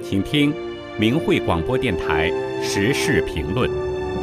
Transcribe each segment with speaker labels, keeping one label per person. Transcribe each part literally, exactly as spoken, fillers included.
Speaker 1: 请听明慧广播电台时事评论。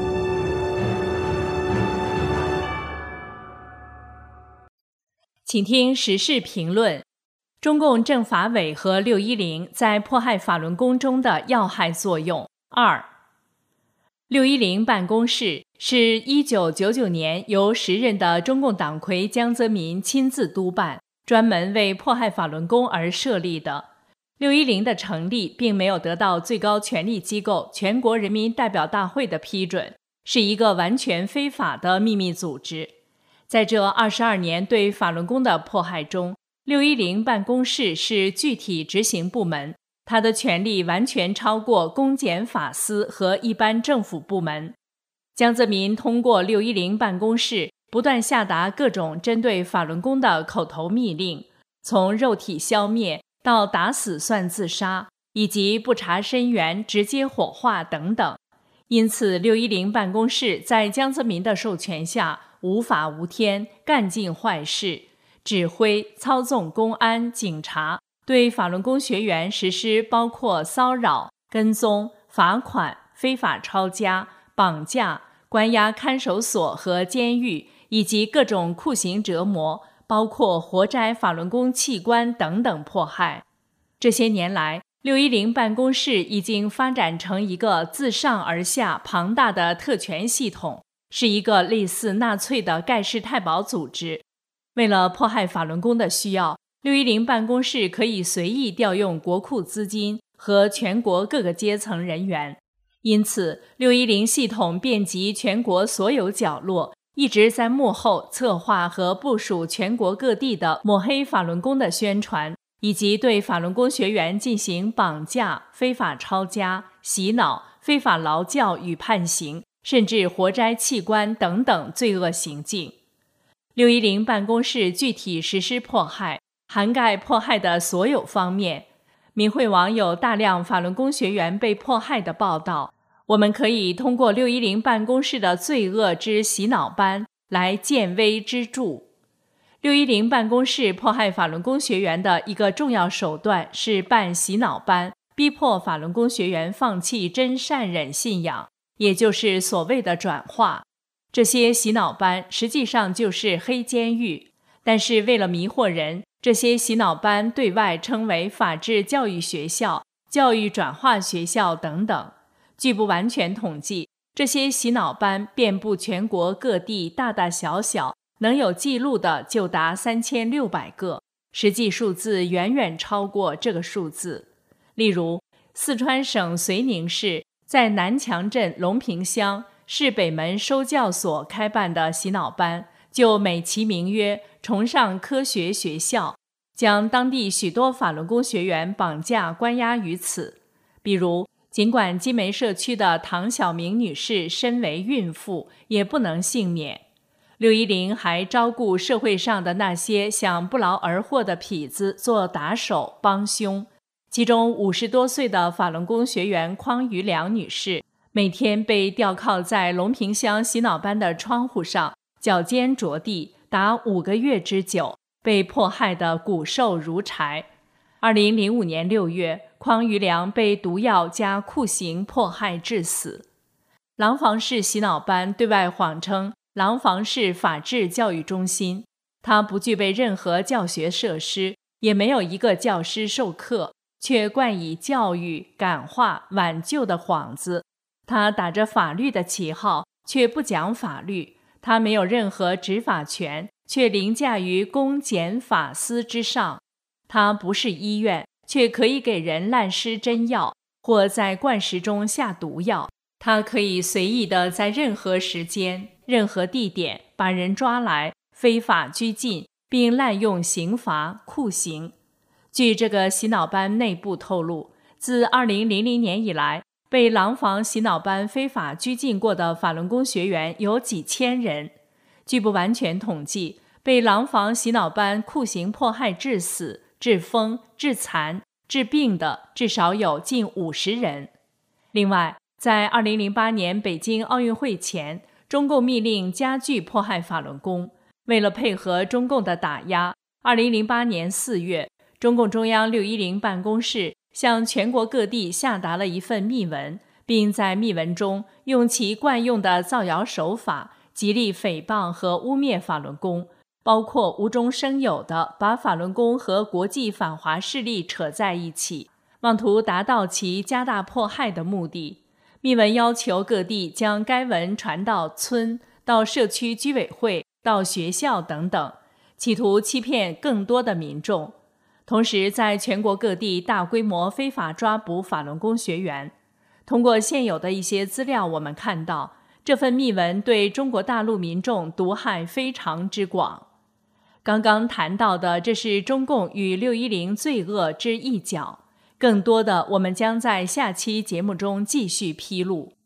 Speaker 2: 请听时事评论：中共政法委和六一零在迫害法轮功中的要害作用。二、六一零办公室是一九九九年由时任的中共党魁江泽民亲自督办，专门为迫害法轮功而设立的。六一零的成立并没有得到最高权力机构全国人民代表大会的批准，是一个完全非法的秘密组织。在这二十二年对法轮功的迫害中，六一零办公室是具体执行部门，它的权力完全超过公检法司和一般政府部门。江泽民通过六一零办公室不断下达各种针对法轮功的口头密令，从肉体消灭到打死算自杀，以及不查身源直接火化等等。因此六一零办公室在江泽民的授权下无法无天，干尽坏事，指挥操纵公安警察对法轮功学员实施包括骚扰、跟踪、罚款、非法抄家、绑架、关押看守所和监狱，以及各种酷刑折磨，包括活摘法轮功器官等等迫害。这些年来，六一零办公室已经发展成一个自上而下庞大的特权系统，是一个类似纳粹的盖世太保组织。为了迫害法轮功的需要，六一零办公室可以随意调用国库资金和全国各个阶层人员。因此六一零系统遍及全国所有角落，一直在幕后策划和部署全国各地的抹黑法轮功的宣传，以及对法轮功学员进行绑架、非法抄家、洗脑、非法劳教与判刑，甚至活摘器官等等罪恶行径。六一零办公室具体实施迫害，涵盖迫害的所有方面。明慧网有大量法轮功学员被迫害的报道，我们可以通过六一零办公室的罪恶之洗脑班来见微知著。六一零办公室迫害法轮功学员的一个重要手段是办洗脑班，逼迫法轮功学员放弃真善忍信仰，也就是所谓的转化。这些洗脑班实际上就是黑监狱，但是为了迷惑人，这些洗脑班对外称为法治教育学校、教育转化学校等等。据不完全统计，这些洗脑班遍布全国各地，大大小小，能有记录的就达三千六百个，实际数字远远超过这个数字。例如，四川省遂宁市在南强镇龙平乡市北门收教所开办的洗脑班，就美其名曰崇尚科学学校，将当地许多法轮功学员绑架关押于此。比如，尽管金梅社区的唐小明女士身为孕妇，也不能幸免。六一零还招雇社会上的那些想不劳而获的痞子做打手帮凶，其中五十多岁的法轮功学员匡于良女士，每天被吊靠在龙平乡洗脑班的窗户上，脚尖着地达五个月之久，被迫害得骨瘦如柴。二零零五年六月，匡于良被毒药加酷刑迫害致死。廊坊市洗脑班对外谎称廊坊市法治教育中心，它不具备任何教学设施，也没有一个教师授课，却冠以教育、感化、挽救的幌子。他打着法律的旗号，却不讲法律。他没有任何执法权，却凌驾于公检法司之上。他不是医院，却可以给人滥施真药，或在灌食中下毒药。他可以随意地在任何时间、任何地点把人抓来，非法拘禁，并滥用刑罚、酷刑。据这个洗脑班内部透露，自二零零零年以来，被廊坊洗脑班非法拘禁过的法轮功学员有几千人。据不完全统计，被廊坊洗脑班酷刑迫害致死、致疯、致残、致病的至少有近五十人。另外，在二零零八年北京奥运会前，中共密令加剧迫害法轮功。为了配合中共的打压，二零零八年四月，中共中央六一零办公室向全国各地下达了一份密文，并在密文中用其惯用的造谣手法，极力诽谤和污蔑法轮功，包括无中生有的把法轮功和国际反华势力扯在一起，妄图达到其加大迫害的目的。密文要求各地将该文传到村、到社区居委会、到学校等等，企图欺骗更多的民众。同时在全国各地大规模非法抓捕法轮功学员。通过现有的一些资料，我们看到这份密文对中国大陆民众毒害非常之广。刚刚谈到的，这是中共与六一零罪恶之一角，更多的我们将在下期节目中继续披露。